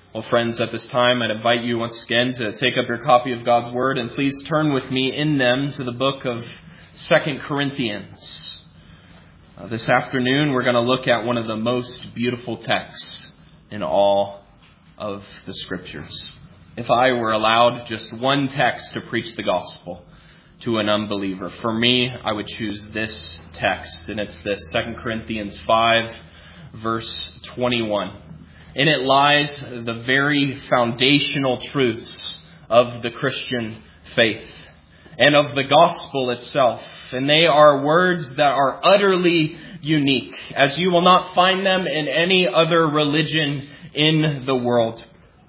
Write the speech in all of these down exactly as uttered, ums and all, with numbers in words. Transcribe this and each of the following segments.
Well, friends, at this time, I'd invite you once again to take up your copy of God's Word and please turn with me in them to the book of Second Corinthians. Uh, this afternoon, we're going to look at one of the most beautiful texts in all of the Scriptures. If I were allowed just one text to preach the gospel to an unbeliever, for me, I would choose this text, and it's this Second Corinthians five, verse twenty-one. In it lies the very foundational truths of the Christian faith and of the gospel itself. And they are words that are utterly unique, as you will not find them in any other religion in the world.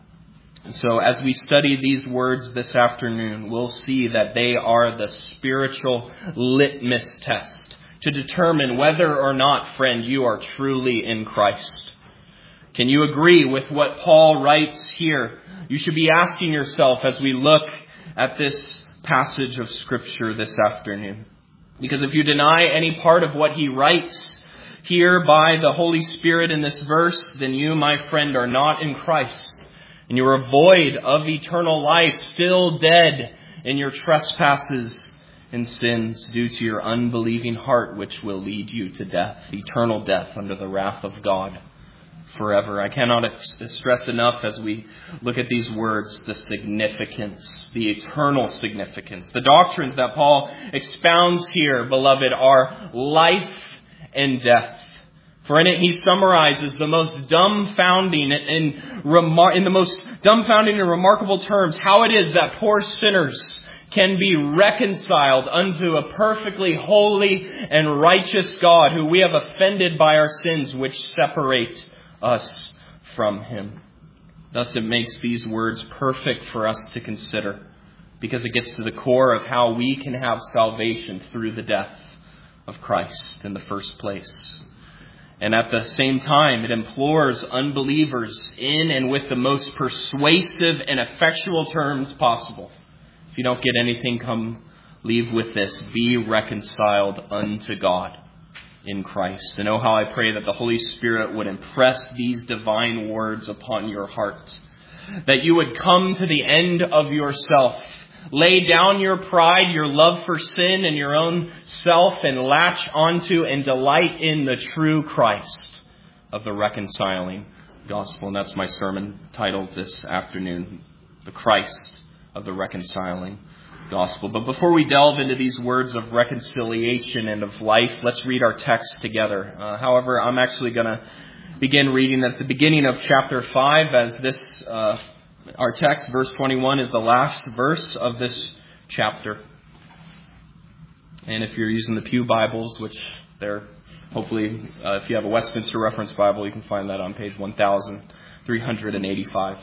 And so as we study these words this afternoon, we'll see that they are the spiritual litmus test to determine whether or not, friend, you are truly in Christ. Can you agree with what Paul writes here? You should be asking yourself as we look at this passage of Scripture this afternoon. Because if you deny any part of what he writes here by the Holy Spirit in this verse, then you, my friend, are not in Christ. And you are void of eternal life, still dead in your trespasses and sins due to your unbelieving heart, which will lead you to death, eternal death under the wrath of God forever. I cannot stress enough as we look at these words the significance, the eternal significance. The doctrines that Paul expounds here, beloved, are life and death. For in it he summarizes the most dumbfounding and remar- in the most dumbfounding and remarkable terms how it is that poor sinners can be reconciled unto a perfectly holy and righteous God who we have offended by our sins which separate us from him. Thus it makes these words perfect for us to consider, because it gets to the core of how we can have salvation through the death of Christ in the first place. And at the same time, it implores unbelievers in and with the most persuasive and effectual terms possible. If you don't get anything, come leave with this: be reconciled unto God in Christ. And oh, how I pray that the Holy Spirit would impress these divine words upon your heart. That you would come to the end of yourself. Lay down your pride, your love for sin and your own self, and latch onto and delight in the true Christ of the reconciling gospel. And that's my sermon titled this afternoon: The Christ of the reconciling gospel. But before we delve into these words of reconciliation and of life, let's read our text together. Uh, however, I'm actually going to begin reading at the beginning of chapter five, as this, uh, our text, verse twenty-one, is the last verse of this chapter. And if you're using the Pew Bibles, which they're hopefully, uh, if you have a Westminster Reference Bible, you can find that on page one thousand three hundred eighty-five.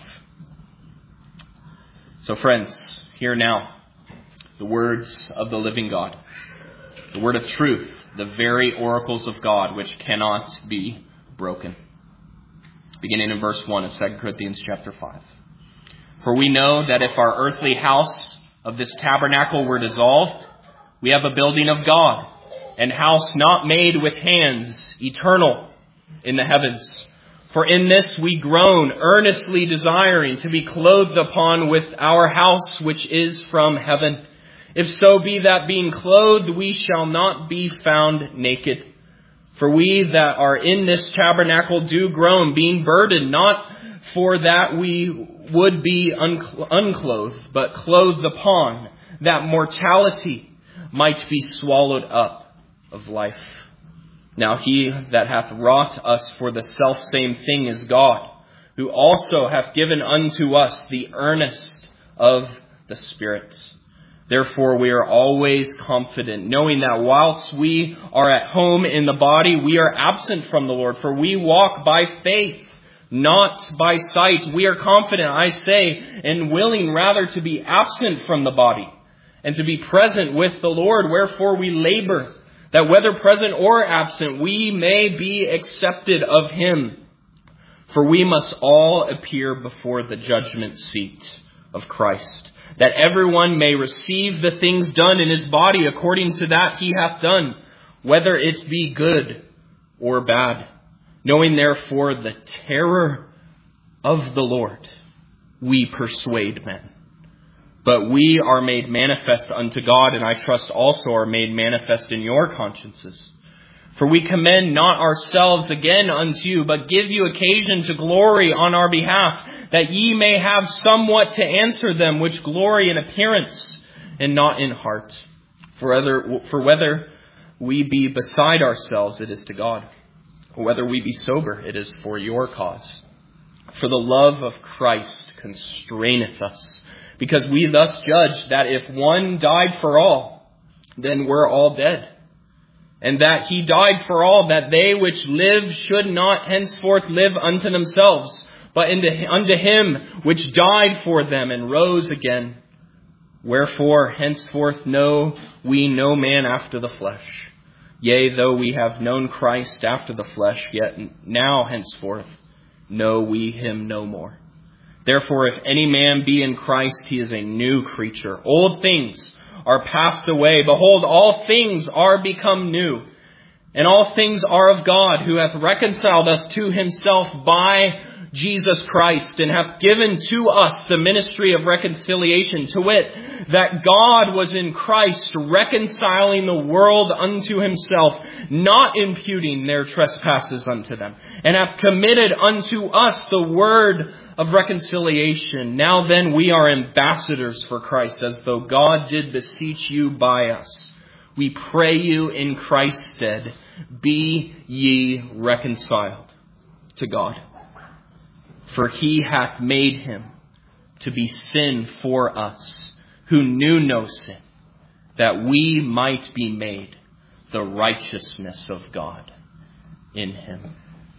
So friends, hear now the words of the living God, the word of truth, the very oracles of God, which cannot be broken. Beginning in verse one of Second Corinthians chapter five. For we know that if our earthly house of this tabernacle were dissolved, we have a building of God, an house not made with hands, eternal in the heavens. For in this we groan, earnestly desiring to be clothed upon with our house which is from heaven. If so be that being clothed we shall not be found naked. For we that are in this tabernacle do groan, being burdened, not for that we would be unclothed, but clothed upon, that mortality might be swallowed up of life. Now he that hath wrought us for the selfsame thing is God, who also hath given unto us the earnest of the Spirit. Therefore we are always confident, knowing that whilst we are at home in the body, we are absent from the Lord. For we walk by faith, not by sight. We are confident, I say, and willing rather to be absent from the body and to be present with the Lord. Wherefore we labor, that whether present or absent, we may be accepted of him. For we must all appear before the judgment seat of Christ, that everyone may receive the things done in his body according to that he hath done, whether it be good or bad. Knowing therefore the terror of the Lord we persuade men. But we are made manifest unto God, and I trust also are made manifest in your consciences. For we commend not ourselves again unto you, but give you occasion to glory on our behalf, that ye may have somewhat to answer them which glory in appearance and not in heart. For whether, for whether we be beside ourselves, it is to God. Or whether we be sober, it is for your cause. For the love of Christ constraineth us, because we thus judge that if one died for all, then we're all dead. And that he died for all, that they which live should not henceforth live unto themselves, but unto him which died for them and rose again. Wherefore henceforth know we no man after the flesh. Yea, though we have known Christ after the flesh, yet now henceforth know we him no more. Therefore, if any man be in Christ, he is a new creature. Old things are passed away. Behold, all things are become new. And all things are of God, who hath reconciled us to himself by Jesus Christ, and hath given to us the ministry of reconciliation, to wit, that God was in Christ reconciling the world unto himself, not imputing their trespasses unto them, and hath committed unto us the word of reconciliation. Now then we are ambassadors for Christ, as though God did beseech you by us. We pray you in Christ's stead, be ye reconciled to God. For he hath made him to be sin for us, who knew no sin, that we might be made the righteousness of God in him.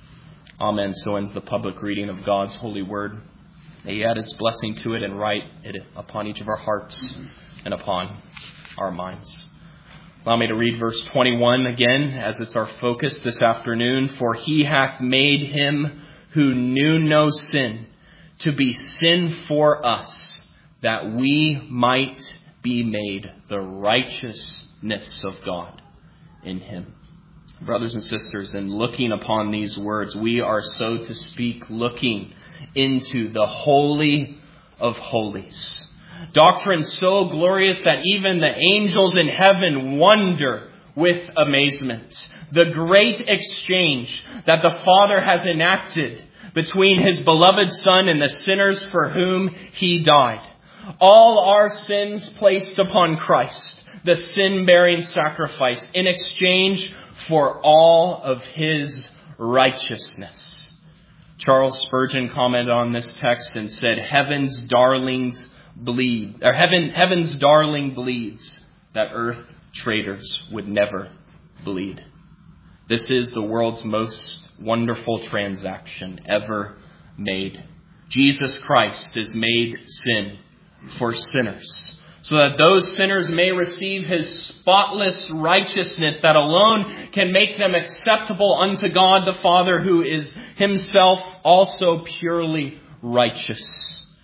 Amen. So ends the public reading of God's holy word. May he add his blessing to it and write it upon each of our hearts and upon our minds. Allow me to read verse twenty-one again, as it's our focus this afternoon. For he hath made him who knew no sin to be sin for us, that we might be made the righteousness of God in him. Brothers and sisters, in looking upon these words, we are, so to speak, looking into the Holy of Holies. Doctrine so glorious that even the angels in heaven wonder with amazement. The great exchange that the Father has enacted between his beloved Son and the sinners for whom he died. All our sins placed upon Christ, the sin-bearing sacrifice, in exchange for all of his righteousness. Charles Spurgeon commented on this text and said, Heaven's darlings bleed, or heaven, heaven's darling bleeds that earth traders would never bleed. This is the world's most wonderful transaction ever made. Jesus Christ is made sin for sinners, so that those sinners may receive his spotless righteousness that alone can make them acceptable unto God the Father, who is himself also purely righteous.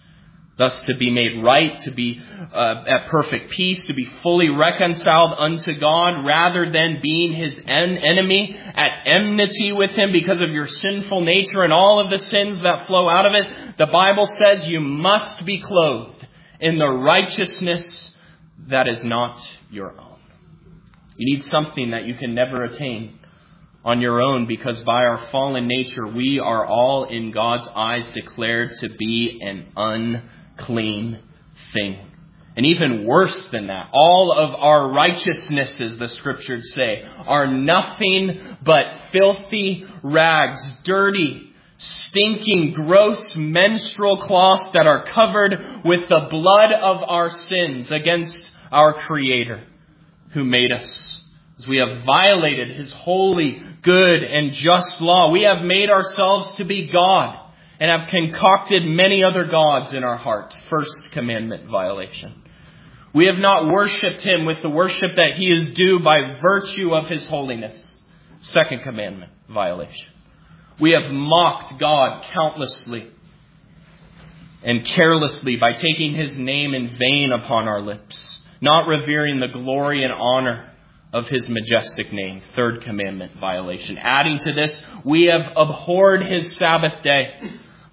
Thus to be made right, to be uh, at perfect peace, to be fully reconciled unto God, rather than being his en- enemy, at enmity with him because of your sinful nature and all of the sins that flow out of it. The Bible says you must be clothed in the righteousness that is not your own. You need something that you can never attain on your own, because by our fallen nature, we are all in God's eyes declared to be an unclean thing. And even worse than that, all of our righteousnesses, the scriptures say, are nothing but filthy rags, dirty, stinking, gross menstrual cloths that are covered with the blood of our sins against our Creator who made us. As we have violated his holy, good, and just law, we have made ourselves to be God and have concocted many other gods in our heart. First commandment violation. We have not worshipped him with the worship that he is due by virtue of his holiness. Second commandment violation. We have mocked God countlessly and carelessly by taking his name in vain upon our lips, not revering the glory and honor of his majestic name. Third commandment violation. Adding to this, we have abhorred his Sabbath day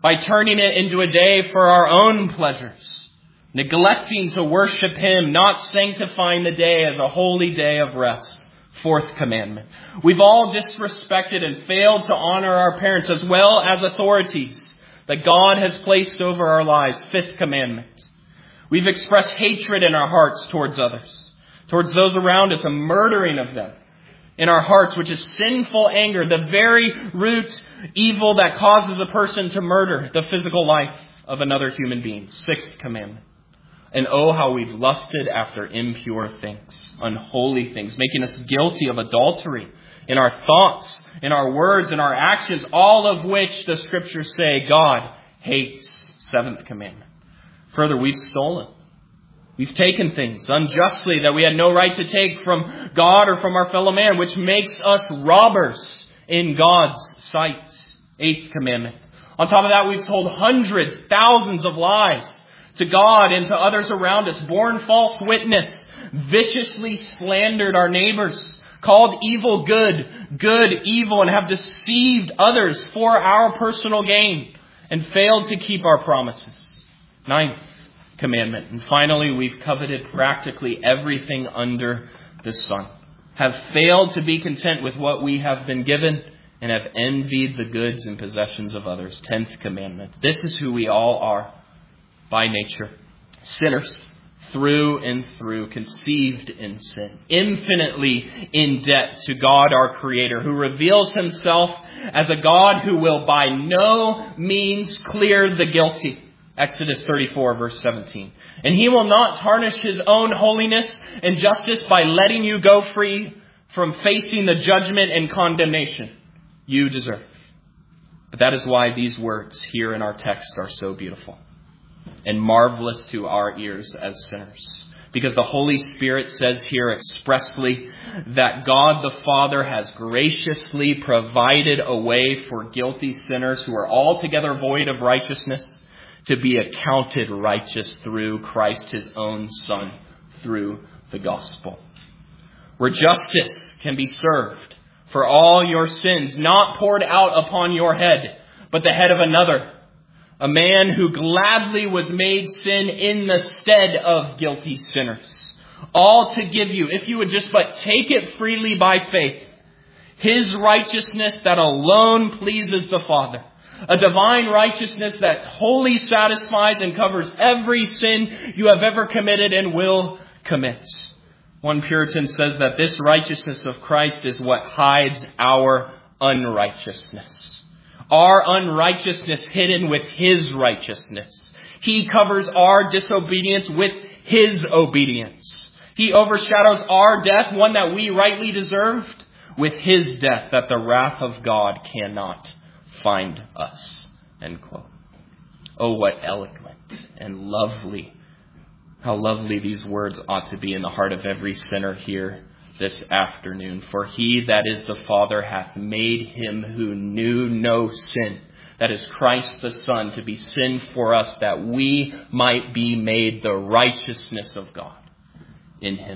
by turning it into a day for our own pleasures, neglecting to worship Him, not sanctifying the day as a holy day of rest. Fourth commandment. We've all disrespected and failed to honor our parents as well as authorities that God has placed over our lives. Fifth commandment. We've expressed hatred in our hearts towards others, towards those around us, a murdering of them in our hearts, which is sinful anger, the very root evil that causes a person to murder the physical life of another human being. Sixth commandment. And oh, how we've lusted after impure things, unholy things, making us guilty of adultery in our thoughts, in our words, in our actions, all of which the Scriptures say God hates. Seventh commandment. Further, we've stolen. We've taken things unjustly that we had no right to take from God or from our fellow man, which makes us robbers in God's sight. Eighth commandment. On top of that, we've told hundreds, thousands of lies to God and to others around us, borne false witness, viciously slandered our neighbors, called evil good, good evil, and have deceived others for our personal gain and failed to keep our promises. Ninth commandment. And finally, we've coveted practically everything under the sun, have failed to be content with what we have been given, and have envied the goods and possessions of others. Tenth commandment. This is who we all are by nature. Sinners through and through, conceived in sin, infinitely in debt to God our Creator, who reveals Himself as a God who will by no means clear the guilty. Exodus thirty-four, verse seventeen. And He will not tarnish His own holiness and justice by letting you go free from facing the judgment and condemnation you deserve. But that is why these words here in our text are so beautiful and marvelous to our ears as sinners. Because the Holy Spirit says here expressly that God the Father has graciously provided a way for guilty sinners who are altogether void of righteousness to be accounted righteous through Christ, His own Son, through the gospel. Where justice can be served for all your sins, not poured out upon your head, but the head of another. A man who gladly was made sin in the stead of guilty sinners. All to give you, if you would just but take it freely by faith, His righteousness that alone pleases the Father. A divine righteousness that wholly satisfies and covers every sin you have ever committed and will commit. One Puritan says that this righteousness of Christ is what hides our unrighteousness. Our unrighteousness hidden with His righteousness. He covers our disobedience with His obedience. He overshadows our death, one that we rightly deserved, with His death that the wrath of God cannot find us. End quote. Oh, what eloquent and lovely. How lovely these words ought to be in the heart of every sinner here this afternoon. For He that is the Father hath made Him who knew no sin, that is Christ the Son, to be sin for us, that we might be made the righteousness of God in Him.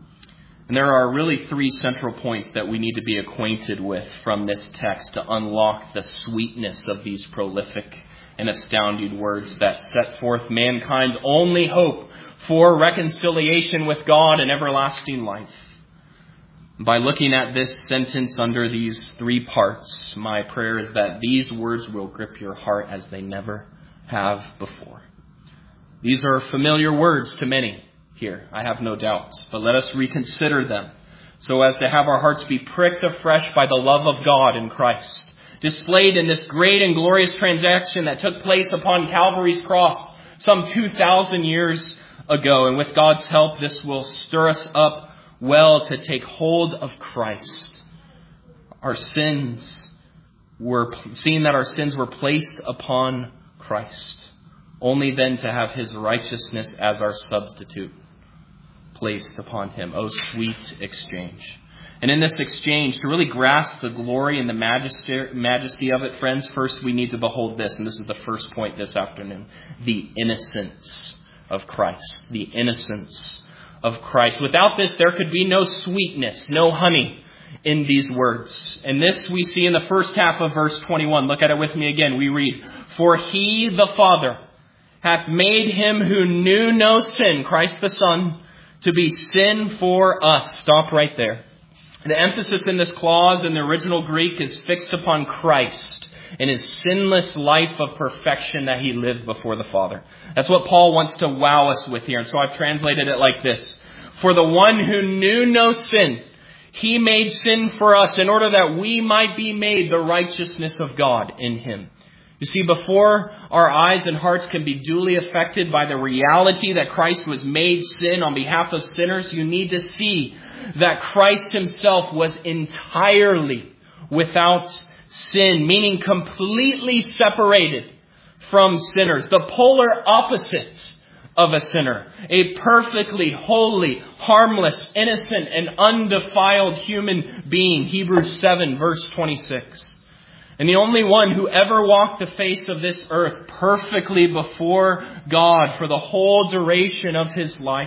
And there are really three central points that we need to be acquainted with from this text to unlock the sweetness of these prolific and astounding words that set forth mankind's only hope for reconciliation with God and everlasting life. By looking at this sentence under these three parts, my prayer is that these words will grip your heart as they never have before. These are familiar words to many here, I have no doubt, but let us reconsider them so as to have our hearts be pricked afresh by the love of God in Christ, displayed in this great and glorious transaction that took place upon Calvary's cross some two thousand years ago. And with God's help, this will stir us up well to take hold of Christ. Our sins were, seeing that our sins were placed upon Christ, only then to have His righteousness as our substitute placed upon Him. Oh, sweet exchange. And in this exchange, to really grasp the glory and the majesty, majesty of it, friends, first we need to behold this, and this is the first point this afternoon, the innocence of Christ. The innocence of Christ. Without this, there could be no sweetness, no honey in these words. And this we see in the first half of verse twenty-one. Look at it with me again. We read, "For he, the Father, hath made him who knew no sin," Christ the Son, "to be sin for us." Stop right there. The emphasis in this clause in the original Greek is fixed upon Christ and his sinless life of perfection that he lived before the Father. That's what Paul wants to wow us with here. And so I've translated it like this. "For the one who knew no sin, he made sin for us in order that we might be made the righteousness of God in him." You see, before our eyes and hearts can be duly affected by the reality that Christ was made sin on behalf of sinners, you need to see that Christ himself was entirely without sin, meaning completely separated from sinners, the polar opposite of a sinner, a perfectly holy, harmless, innocent, and undefiled human being. Hebrews seven, verse twenty-six. And the only one who ever walked the face of this earth perfectly before God for the whole duration of his life.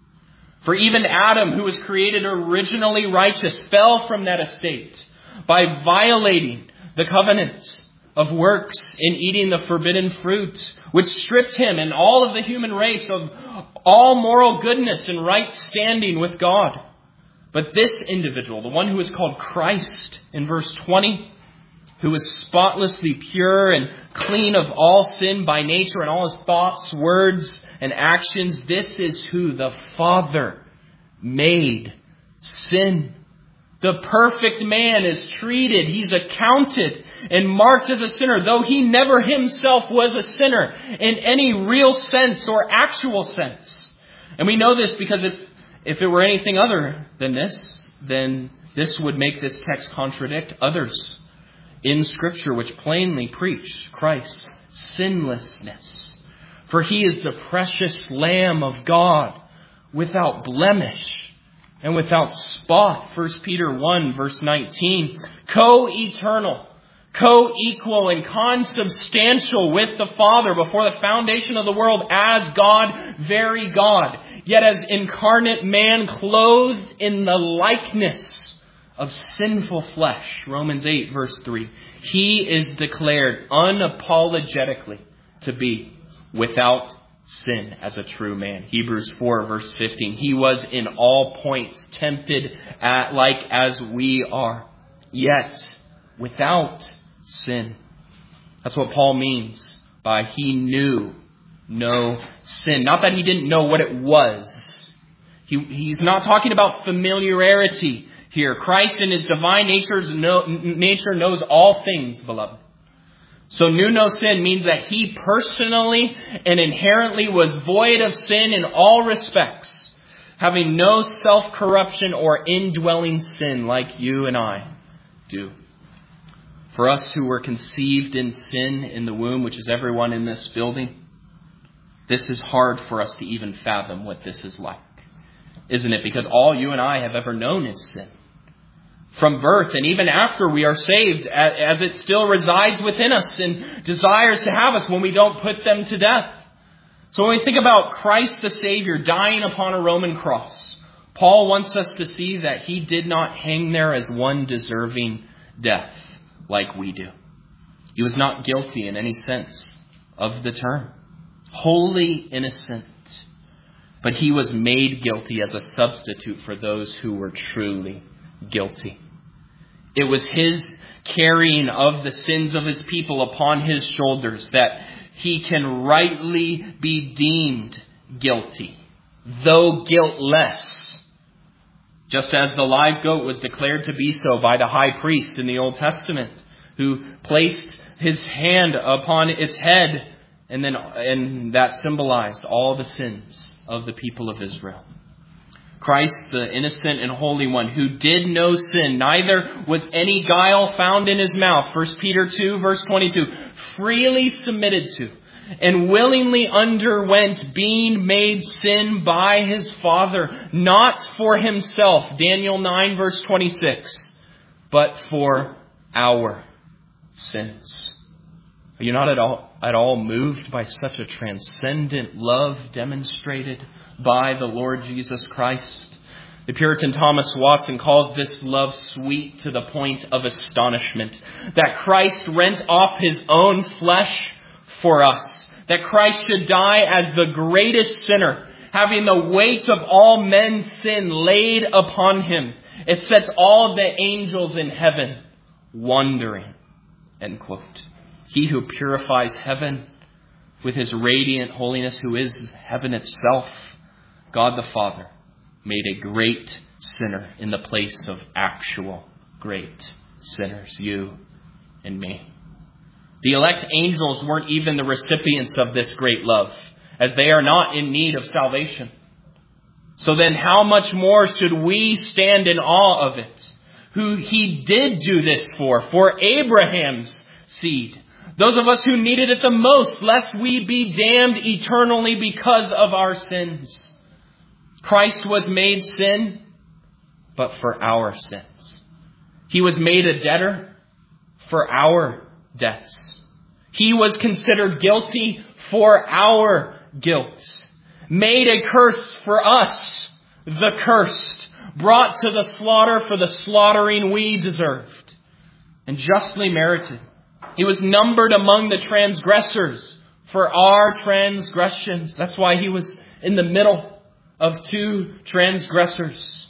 For even Adam, who was created originally righteous, fell from that estate by violating the covenant of works in eating the forbidden fruit, which stripped him and all of the human race of all moral goodness and right standing with God. But this individual, the one who is called Christ in verse twenty, who is spotlessly pure and clean of all sin by nature and all his thoughts, words, and actions, this is who the Father made sin. The perfect man is treated, he's accounted and marked as a sinner, though he never himself was a sinner in any real sense or actual sense. And we know this because if, if it were anything other than this, then this would make this text contradict others in Scripture which plainly preach Christ's sinlessness. For he is the precious Lamb of God, without blemish and without spot. First Peter one, verse nineteen. Co-eternal, co-equal, and consubstantial with the Father before the foundation of the world as God, very God, yet as incarnate man, clothed in the likeness of sinful flesh. Romans eight, verse three. He is declared unapologetically to be without sin as a true man. Hebrews four, verse fifteen. He was in all points tempted at, like as we are, yet without sin. That's what Paul means by he knew no sin. Not that he didn't know what it was. He, he's not talking about familiarity here. Christ in his divine nature's no, nature knows all things, beloved. So knew no sin means that he personally and inherently was void of sin in all respects, having no self-corruption or indwelling sin like you and I do. For us who were conceived in sin in the womb, which is everyone in this building, this is hard for us to even fathom what this is like, isn't it? Because all you and I have ever known is sin. From birth and even after we are saved, as it still resides within us and desires to have us when we don't put them to death. So when we think about Christ the Savior dying upon a Roman cross, Paul wants us to see that he did not hang there as one deserving death like we do. He was not guilty in any sense of the term. Wholly innocent. But he was made guilty as a substitute for those who were truly guilty. It was his carrying of the sins of his people upon his shoulders that he can rightly be deemed guilty, though guiltless. Just as the live goat was declared to be so by the high priest in the Old Testament, who placed his hand upon its head, and then and that symbolized all the sins of the people of Israel. Christ, the innocent and holy one, who did no sin, neither was any guile found in his mouth. First Peter two, verse twenty-two, freely submitted to and willingly underwent being made sin by his Father, not for himself, Daniel nine, verse twenty-six, but for our sins. Are you not at all, at all moved by such a transcendent love demonstrated by the Lord Jesus Christ? The Puritan Thomas Watson calls this love sweet to the point of astonishment. That Christ rent off his own flesh for us. That Christ should die as the greatest sinner, having the weight of all men's sin laid upon him. It sets all the angels in heaven wondering. End quote. He who purifies heaven with his radiant holiness, who is heaven itself, God the Father, made a great sinner in the place of actual great sinners, you and me. The elect angels weren't even the recipients of this great love, as they are not in need of salvation. So then how much more should we stand in awe of it, who he did do this for, for Abraham's seed, those of us who needed it the most, lest we be damned eternally because of our sins. Christ was made sin, but for our sins. He was made a debtor for our debts. He was considered guilty for our guilt. Made a curse for us, the cursed. Brought to the slaughter for the slaughtering we deserved, and justly merited. He was numbered among the transgressors for our transgressions. That's why he was in the middle of two transgressors,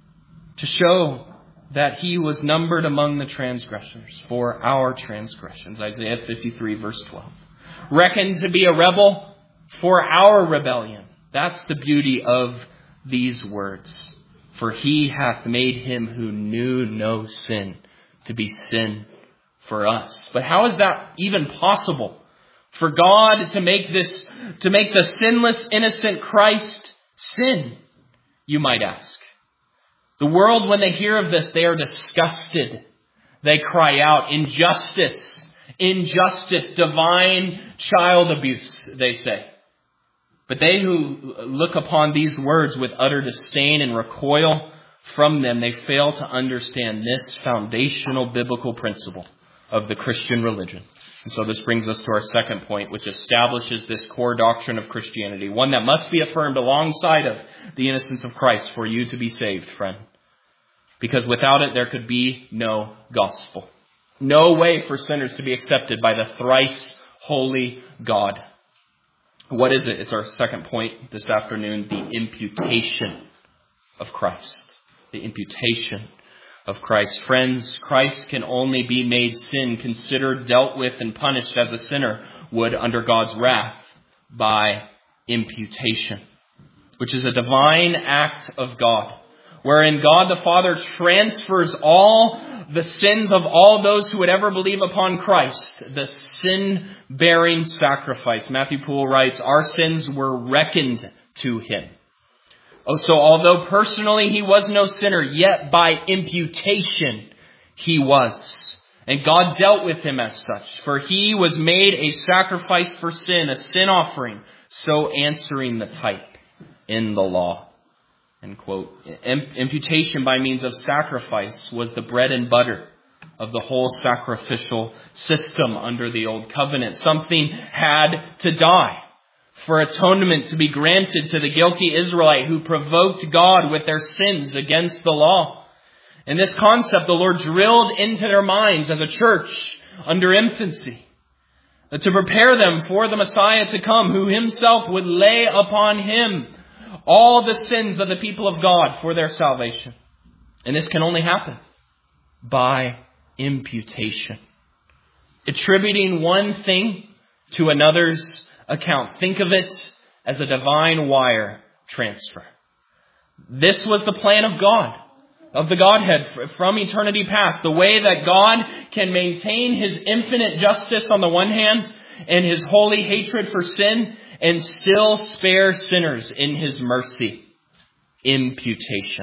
to show that he was numbered among the transgressors for our transgressions. Isaiah fifty-three verse twelve. Reckoned to be a rebel for our rebellion. That's the beauty of these words. For he hath made him who knew no sin to be sin for us. But how is that even possible? For God to make this, to make the sinless, innocent Christ sin, you might ask. The world, when they hear of this, they are disgusted. They cry out, injustice, injustice, divine child abuse, they say. But they who look upon these words with utter disdain and recoil from them, they fail to understand this foundational biblical principle of the Christian religion. And so this brings us to our second point, which establishes this core doctrine of Christianity, one that must be affirmed alongside of the innocence of Christ for you to be saved, friend. Because without it, there could be no gospel. No way for sinners to be accepted by the thrice holy God. What is it? It's our second point this afternoon, the imputation of Christ. The imputation of Christ. Friends, Christ can only be made sin, considered, dealt with, and punished as a sinner would under God's wrath by imputation, which is a divine act of God, wherein God the Father transfers all the sins of all those who would ever believe upon Christ, the sin-bearing sacrifice. Matthew Poole writes, our sins were reckoned to him. Oh, so although personally he was no sinner, yet by imputation he was. And God dealt with him as such, for he was made a sacrifice for sin, a sin offering, so answering the type in the law. End quote. Imputation by means of sacrifice was the bread and butter of the whole sacrificial system under the old covenant. Something had to die for atonement to be granted to the guilty Israelite who provoked God with their sins against the law. And this concept the Lord drilled into their minds as a church under infancy, to prepare them for the Messiah to come, who himself would lay upon him all the sins of the people of God for their salvation. And this can only happen by imputation. Attributing one thing to another's account. Think of it as a divine wire transfer. This was the plan of God, of the Godhead from eternity past. The way that God can maintain his infinite justice on the one hand and his holy hatred for sin, and still spare sinners in his mercy. Imputation.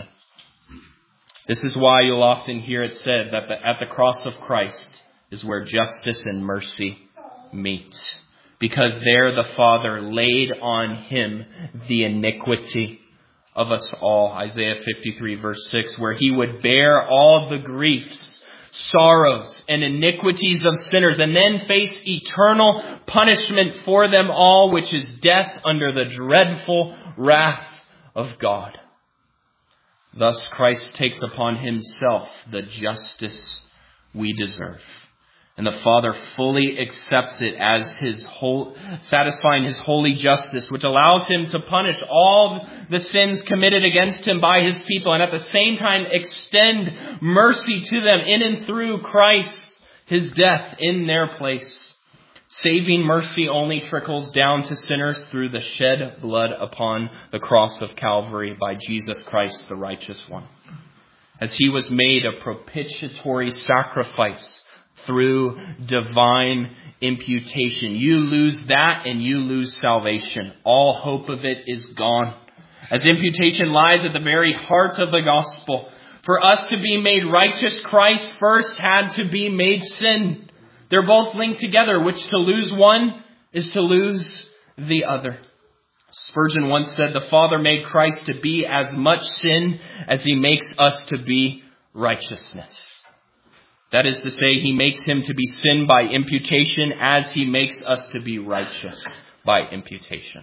This is why you'll often hear it said that the, at the cross of Christ is where justice and mercy meet. Because there the Father laid on him the iniquity of us all. Isaiah fifty-three verse six, where he would bear all the griefs, sorrows, and iniquities of sinners, and then face eternal punishment for them all, which is death under the dreadful wrath of God. Thus Christ takes upon himself the justice we deserve. And the Father fully accepts it as his whole, satisfying his holy justice, which allows him to punish all the sins committed against him by his people, and at the same time extend mercy to them in and through Christ, his death in their place. Saving mercy only trickles down to sinners through the shed blood upon the cross of Calvary by Jesus Christ, the righteous one. As he was made a propitiatory sacrifice through divine imputation. You lose that and you lose salvation. All hope of it is gone. As imputation lies at the very heart of the gospel. For us to be made righteous, Christ first had to be made sin. They're both linked together, which to lose one is to lose the other. Spurgeon once said, the Father made Christ to be as much sin as he makes us to be righteousness. That is to say, he makes him to be sin by imputation as he makes us to be righteous by imputation.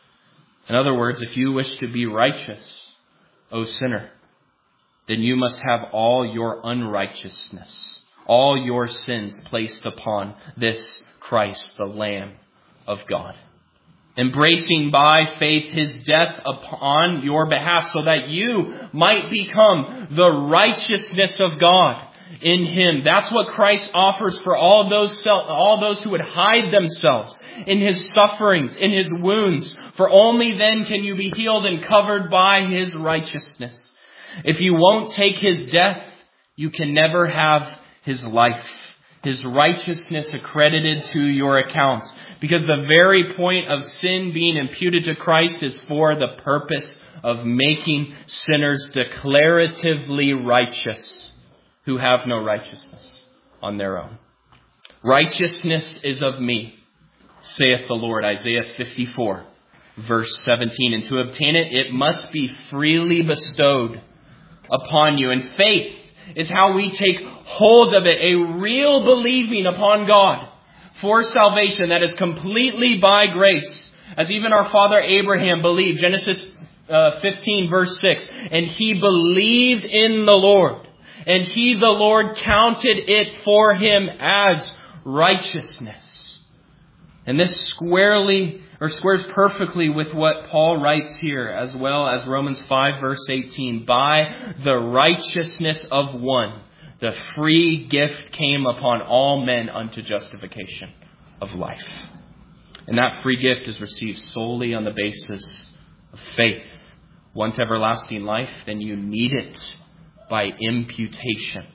In other words, if you wish to be righteous, O sinner, then you must have all your unrighteousness, all your sins placed upon this Christ, the Lamb of God. Embracing by faith his death upon your behalf so that you might become the righteousness of God in him. That's what Christ offers for all those, all those who would hide themselves in his sufferings, in his wounds. For only then can you be healed and covered by his righteousness. If you won't take his death, you can never have his life, his righteousness accredited to your account. Because the very point of sin being imputed to Christ is for the purpose of making sinners declaratively righteous who have no righteousness on their own. Righteousness is of me, saith the Lord. Isaiah fifty-four, verse seventeen. And to obtain it, it must be freely bestowed upon you. And faith is how we take hold of it, a real believing upon God for salvation that is completely by grace. As even our father Abraham believed, Genesis uh, fifteen, verse six. And he believed in the Lord. And he, the Lord, counted it for him as righteousness. And this squarely, or squares perfectly with what Paul writes here, as well as Romans five, verse eighteen. By the righteousness of one, the free gift came upon all men unto justification of life. And that free gift is received solely on the basis of faith. Want everlasting life? Then you need it by imputation.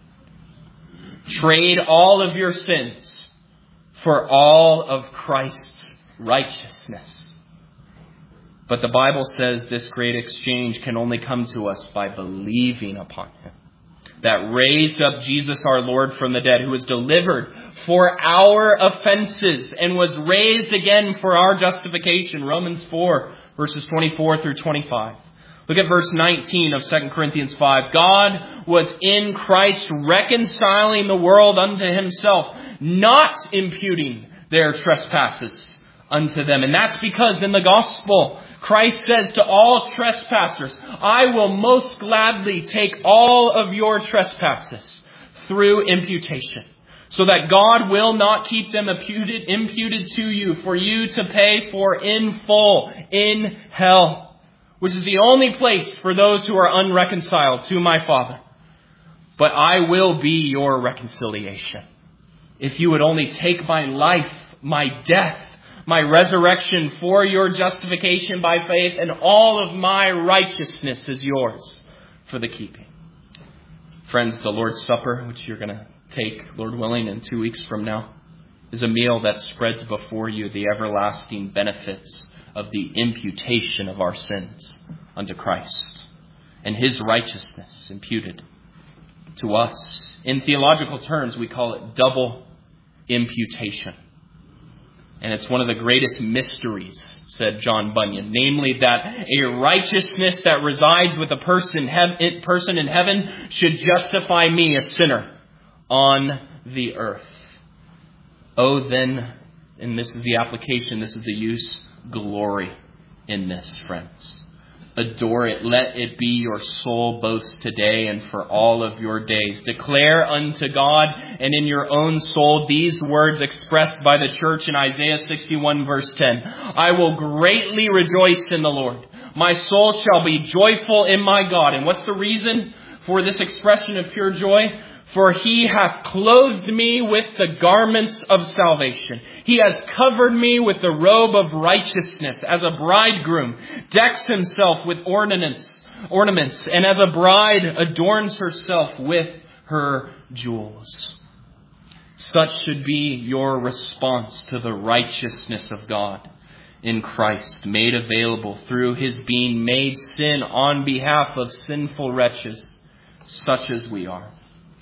Trade all of your sins for all of Christ's righteousness. But the Bible says this great exchange can only come to us by believing upon him. That raised up Jesus our Lord from the dead, who was delivered for our offenses and was raised again for our justification. Romans four, verses twenty-four through twenty-five. Look at verse nineteen of Second Corinthians five. God was in Christ reconciling the world unto himself, not imputing their trespasses unto them. And that's because in the gospel, Christ says to all trespassers, I will most gladly take all of your trespasses through imputation, so that God will not keep them imputed, imputed to you for you to pay for in full in hell, which is the only place for those who are unreconciled to my Father. But I will be your reconciliation. If you would only take my life, my death, my resurrection for your justification by faith, and all of my righteousness is yours for the keeping. Friends, the Lord's Supper, which you're going to take, Lord willing, in two weeks from now, is a meal that spreads before you the everlasting benefits of the imputation of our sins unto Christ and his righteousness imputed to us. In theological terms, we call it double imputation. And it's one of the greatest mysteries, said John Bunyan, namely that a righteousness that resides with a person, hev- person in heaven should justify me, a sinner, on the earth. Oh, then, and this is the application, this is the use, glory in this, friends. Adore it. Let it be your sole boast today and for all of your days. Declare unto God and in your own soul these words expressed by the church in Isaiah sixty-one verse ten. I will greatly rejoice in the Lord. My soul shall be joyful in my God. And what's the reason for this expression of pure joy? For he hath clothed me with the garments of salvation. He has covered me with the robe of righteousness, as a bridegroom decks himself with ornaments, ornaments, and as a bride adorns herself with her jewels. Such should be your response to the righteousness of God in Christ, made available through his being made sin on behalf of sinful wretches, such as we are.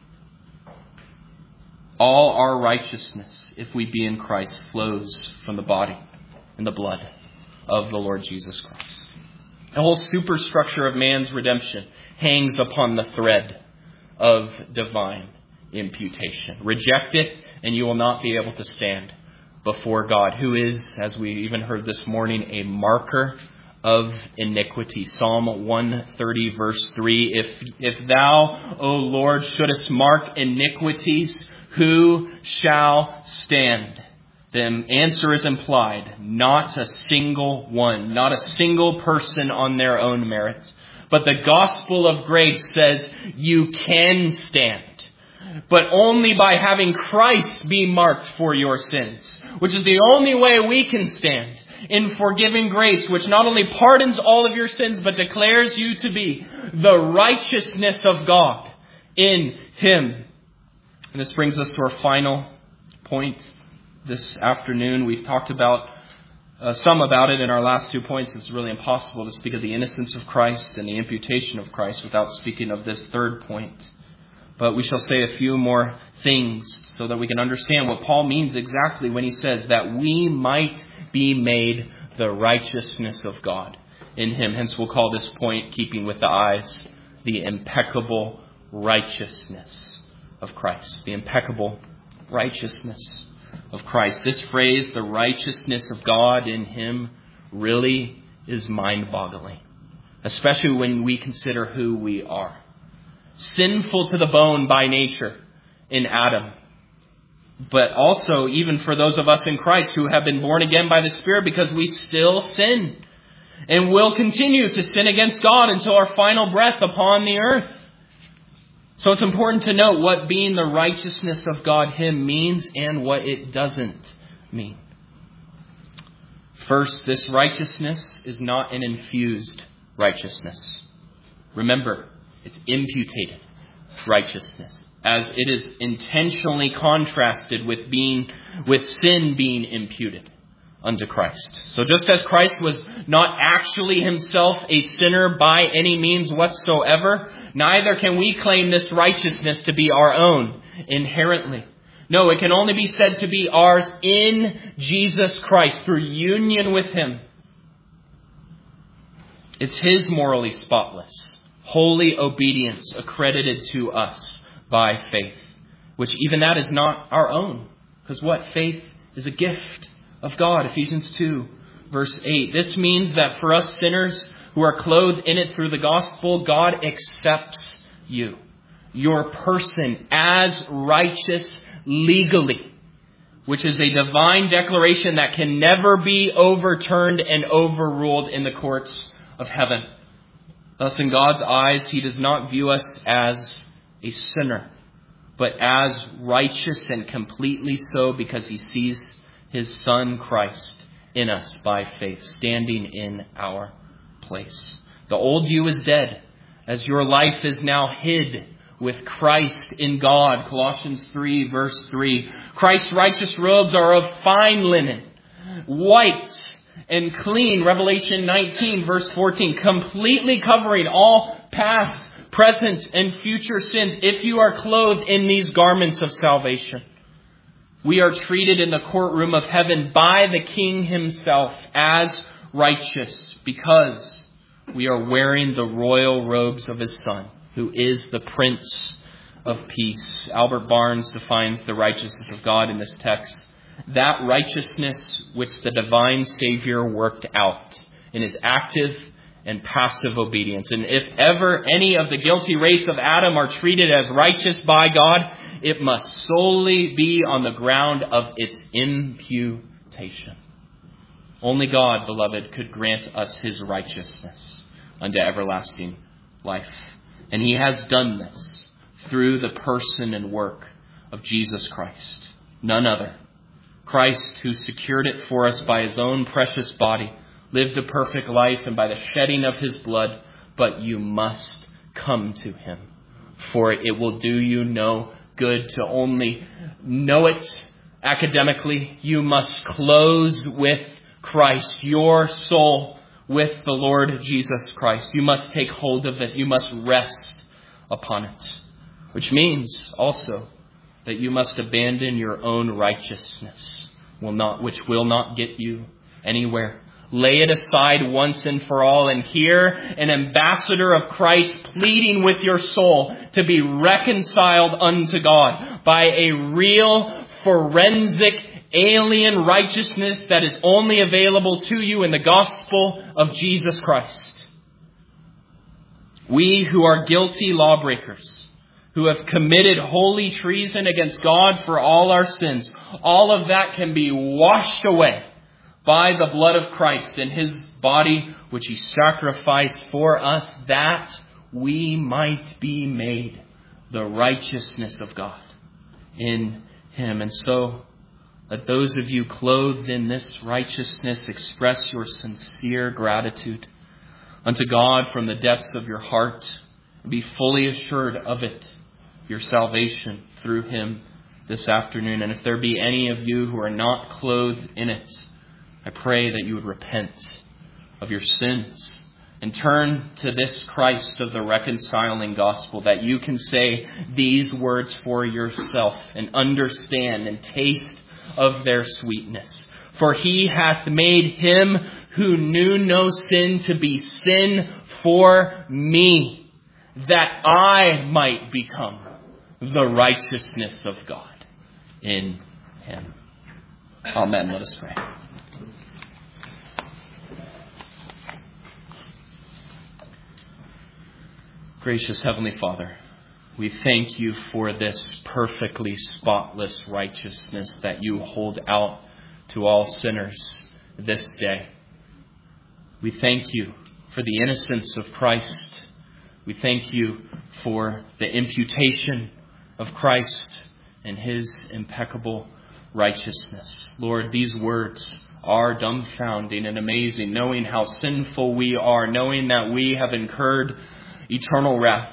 All our righteousness, if we be in Christ, flows from the body and the blood of the Lord Jesus Christ. The whole superstructure of man's redemption hangs upon the thread of divine imputation. Reject it, and you will not be able to stand before God, who is, as we even heard this morning, a marker of iniquity. Psalm one thirty verse three, If, if thou, O Lord, shouldest mark iniquities, who shall stand? The answer is implied. Not a single one. Not a single person on their own merits. But the gospel of grace says you can stand. But only by having Christ be marked for your sins. Which is the only way we can stand in forgiving grace, which not only pardons all of your sins, but declares you to be the righteousness of God in him. And this brings us to our final point this afternoon. We've talked about uh, some about it in our last two points. It's really impossible to speak of the innocence of Christ and the imputation of Christ without speaking of this third point. But we shall say a few more things so that we can understand what Paul means exactly when he says that we might be made the righteousness of God in him. Hence we'll call this point, keeping with the eyes, the impeccable righteousness of Christ. The impeccable righteousness of Christ. This phrase, the righteousness of God in him, really is mind-boggling. Especially when we consider who we are. Sinful to the bone by nature in Adam. But also even for those of us in Christ who have been born again by the Spirit, because we still sin. And will continue to sin against God until our final breath upon the earth. So it's important to note what being the righteousness of God him means and what it doesn't mean. First, this righteousness is not an infused righteousness. Remember, it's imputed righteousness, as it is intentionally contrasted with being with sin being imputed unto Christ. So just as Christ was not actually himself a sinner by any means whatsoever, neither can we claim this righteousness to be our own inherently. No, it can only be said to be ours in Jesus Christ through union with him. It's his morally spotless, holy obedience accredited to us by faith, which even that is not our own. Because what? Faith is a gift of God. Ephesians two, verse eight. This means that for us sinners who are clothed in it through the gospel, God accepts you, your person, as righteous legally, which is a divine declaration that can never be overturned and overruled in the courts of heaven. Thus, in God's eyes, he does not view us as a sinner, but as righteous, and completely so because he sees his Son Christ in us by faith, standing in our place. The old you is dead, as your life is now hid with Christ in God. Colossians three, verse three. Christ's righteous robes are of fine linen, white and clean. Revelation nineteen, verse fourteen. Completely covering all past, present, and future sins if you are clothed in these garments of salvation. We are treated in the courtroom of heaven by the King himself as righteous because we are wearing the royal robes of his Son, who is the Prince of Peace. Albert Barnes defines the righteousness of God in this text. That righteousness which the divine Savior worked out in his active and passive obedience. And if ever any of the guilty race of Adam are treated as righteous by God, it must solely be on the ground of its imputation. Only God, beloved, could grant us his righteousness unto everlasting life. And he has done this through the person and work of Jesus Christ, none other. Christ, who secured it for us by his own precious body, lived a perfect life and by the shedding of his blood, but you must come to him, for it will do you no good to only know it academically. You must close with Christ, your soul with the Lord Jesus Christ. You must take hold of it. You must rest upon it, which means also that you must abandon your own righteousness, will not, which will not get you anywhere. Lay it aside once and for all, and hear an ambassador of Christ pleading with your soul to be reconciled unto God by a real, forensic, alien righteousness that is only available to you in the gospel of Jesus Christ. We who are guilty lawbreakers, who have committed holy treason against God for all our sins, all of that can be washed away by the blood of Christ and his body, which he sacrificed for us, that we might be made the righteousness of God in him. And so, let those of you clothed in this righteousness express your sincere gratitude unto God from the depths of your heart, and be fully assured of it, your salvation through him this afternoon. And if there be any of you who are not clothed in it, I pray that you would repent of your sins and turn to this Christ of the reconciling gospel, that you can say these words for yourself and understand and taste of their sweetness. For he hath made him who knew no sin to be sin for me, that I might become the righteousness of God in him. Amen. Let us pray. Gracious Heavenly Father, we thank you for this perfectly spotless righteousness that you hold out to all sinners this day. We thank you for the innocence of Christ. We thank you for the imputation of Christ and his impeccable righteousness. Lord, these words are dumbfounding and amazing, knowing how sinful we are, knowing that we have incurred eternal wrath,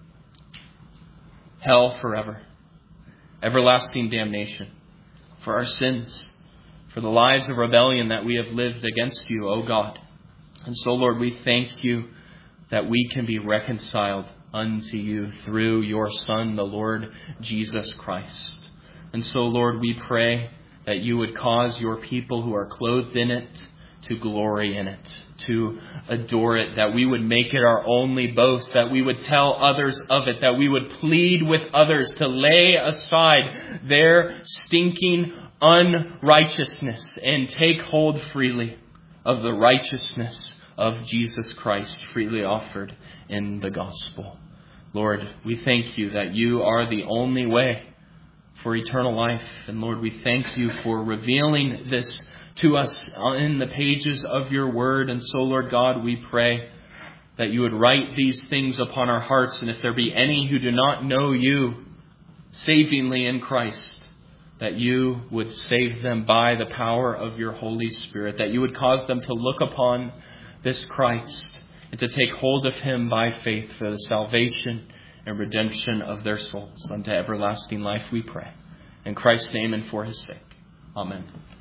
hell forever, everlasting damnation for our sins, for the lives of rebellion that we have lived against you, O God. And so, Lord, we thank you that we can be reconciled unto you through your Son, the Lord Jesus Christ. And so, Lord, we pray that you would cause your people who are clothed in it to glory in it, to adore it, that we would make it our only boast, that we would tell others of it, that we would plead with others to lay aside their stinking unrighteousness and take hold freely of the righteousness of Jesus Christ freely offered in the gospel. Lord, we thank you that you are the only way for eternal life. And Lord, we thank you for revealing this to us in the pages of your word. And so, Lord God, we pray that you would write these things upon our hearts. And if there be any who do not know you savingly in Christ, that you would save them by the power of your Holy Spirit, that you would cause them to look upon this Christ and to take hold of him by faith for the salvation and redemption of their souls unto everlasting life, we pray. In Christ's name and for his sake. Amen.